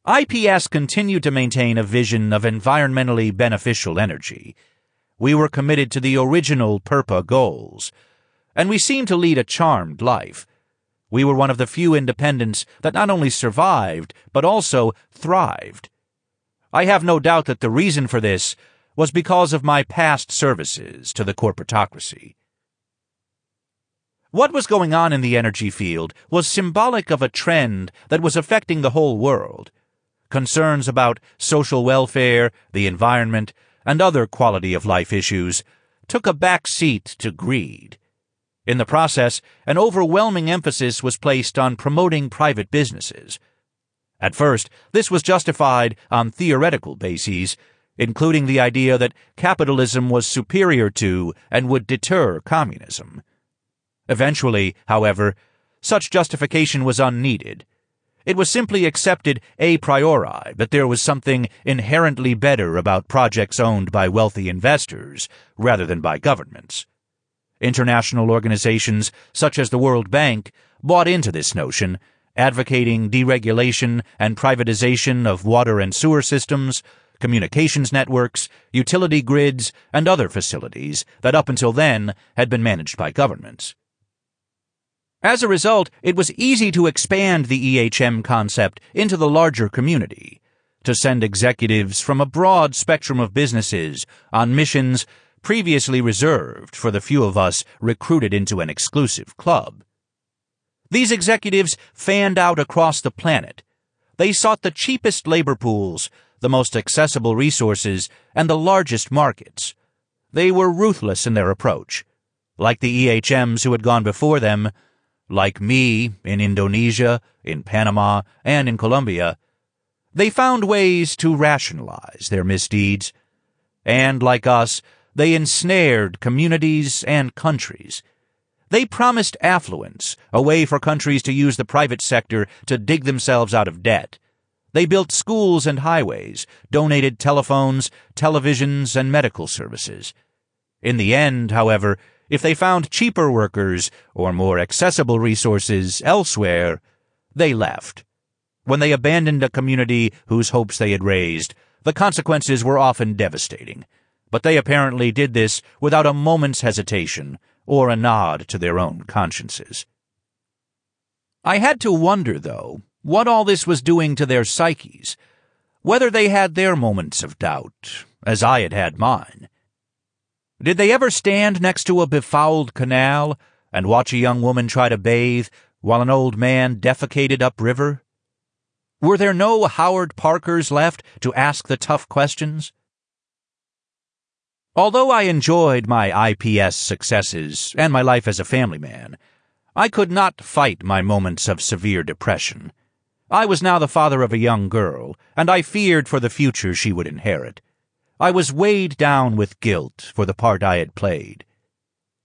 IPS continued to maintain a vision of environmentally beneficial energy. We were committed to the original PURPA goals, and we seemed to lead a charmed life. We were one of the few independents that not only survived, but also thrived. I have no doubt that the reason for this was because of my past services to the corporatocracy. What was going on in the energy field was symbolic of a trend that was affecting the whole world. Concerns about social welfare, the environment, and other quality-of-life issues took a back seat to greed. In the process, an overwhelming emphasis was placed on promoting private businesses. At first, this was justified on theoretical bases, including the idea that capitalism was superior to and would deter communism. Eventually, however, such justification was unneeded. It was simply accepted a priori that there was something inherently better about projects owned by wealthy investors rather than by governments. International organizations such as the World Bank bought into this notion, advocating deregulation and privatization of water and sewer systems, communications networks, utility grids, and other facilities that up until then had been managed by governments. As a result, it was easy to expand the EHM concept into the larger community, to send executives from a broad spectrum of businesses on missions previously reserved for the few of us recruited into an exclusive club. These executives fanned out across the planet. They sought the cheapest labor pools, the most accessible resources, and the largest markets. They were ruthless in their approach. Like the EHMs who had gone before them, like me in Indonesia, in Panama, and in Colombia, they found ways to rationalize their misdeeds. And like us, they ensnared communities and countries. They promised affluence, a way for countries to use the private sector to dig themselves out of debt. They built schools and highways, donated telephones, televisions, and medical services. In the end, however, if they found cheaper workers or more accessible resources elsewhere, they left. When they abandoned a community whose hopes they had raised, the consequences were often devastating. But they apparently did this without a moment's hesitation or a nod to their own consciences. I had to wonder, though, what all this was doing to their psyches, whether they had their moments of doubt, as I had had mine. Did they ever stand next to a befouled canal and watch a young woman try to bathe while an old man defecated upriver? Were there no Howard Parkers left to ask the tough questions? Although I enjoyed my IPS successes and my life as a family man, I could not fight my moments of severe depression. I was now the father of a young girl, and I feared for the future she would inherit. I was weighed down with guilt for the part I had played.